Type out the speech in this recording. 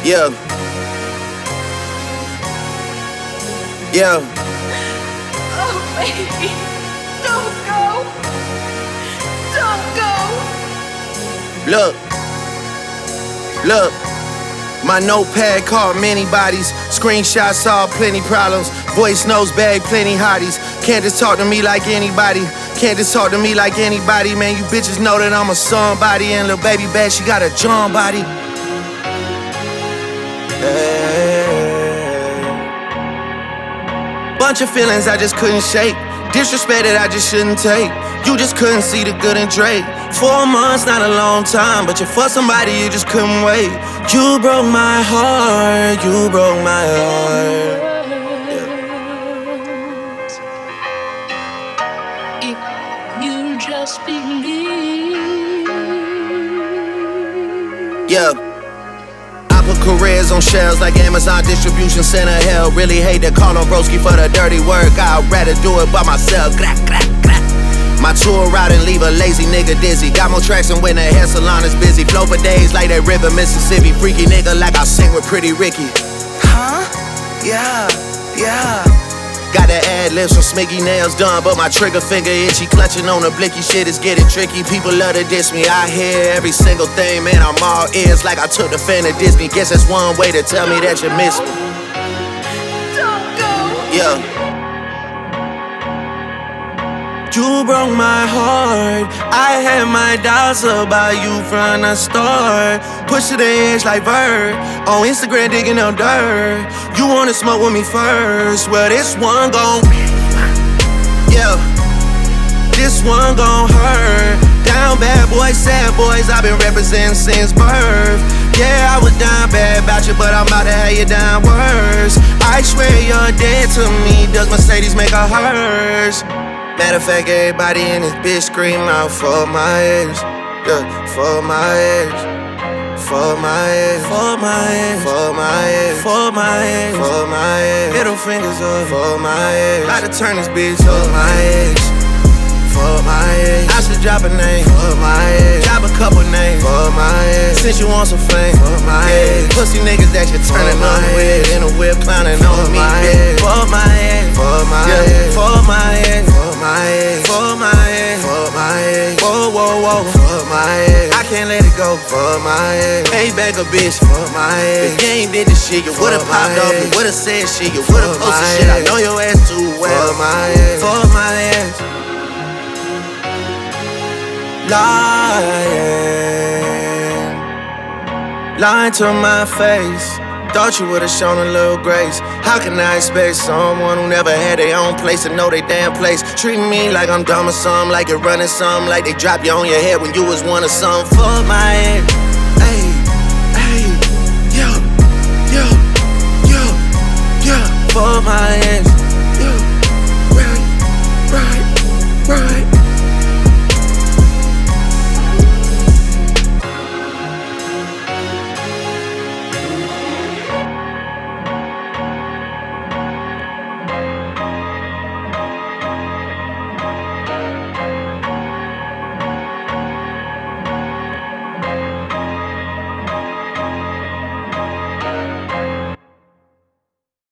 Yeah. Yeah. Oh, baby. Don't go. Don't go. Look. My notepad called many bodies. Screenshots saw plenty problems. Voice notes bagged plenty hotties. Can't just talk to me like anybody. Can't just talk to me like anybody. Man, you bitches know that I'm a somebody. And little baby bad, she got a John body. Hey. Bunch of feelings I just couldn't shake. Disrespect that I just shouldn't take. You just couldn't see the good in Drake. 4 months, not a long time, but you for somebody you just couldn't wait. You broke my heart, you broke my heart. If you just believe. Yeah. I put careers on shelves like Amazon distribution center. Hell, really hate to call on broski for the dirty work. I'd rather do it by myself. My tour route and leave a lazy nigga dizzy. Got more tracks than when the hair salon is busy. Flow for days like that river Mississippi. Freaky nigga like I sing with Pretty Ricky. Huh? Yeah. Got the ad-libs from Smiggy nails done, but my trigger finger itchy. Clutching on the blicky, shit is getting tricky. People love to diss me, I hear every single thing. Man, I'm all ears like I took the fan to Disney. Guess that's one way to tell me that you miss me. Don't go. Yeah. You broke my heart. I had my doubts about you from the start. Push to the edge like Bird. On Instagram digging up dirt. You wanna smoke with me first. Well, this one gon' yeah. This one gon' hurt. Down bad boys, sad boys, I've been representing since birth. Yeah, I was down bad about you, but I'm about to have you down worse. I swear you're dead to me. Does Mercedes make her hers? Matter of fact, everybody in this bitch scream out for my ex. Yeah, for my ex. For my ex. For my ex. For my ex. For my ex. For my ex. Middle fingers up for my ex. About to turn this bitch up for my ex. For my ex. I should drop a name for my ex. Drop a couple names for my ex. Since you want some fame for my ex. Pussy niggas that you're turning on with. In a whip clowning on me, bitch. For my ex. For my ex. For my ex. For my ex. For my ex. For my ex. Whoa, whoa, whoa. For my ex. I can't let it go for my ex. Pay back a bitch for my ex. If you ain't did this shit, you would've popped off. You would've said shit. You would've posted shit. I know your ass too well. For my ex. For my ex. Lying to my face. Thought you would've shown a little grace. How can I expect someone who never had their own place to know their damn place? Treating me like I'm dumb or something, like you're running something, like they drop you on your head when you was one of something. For my ex. Hey, yeah. For my ex. Yeah, right.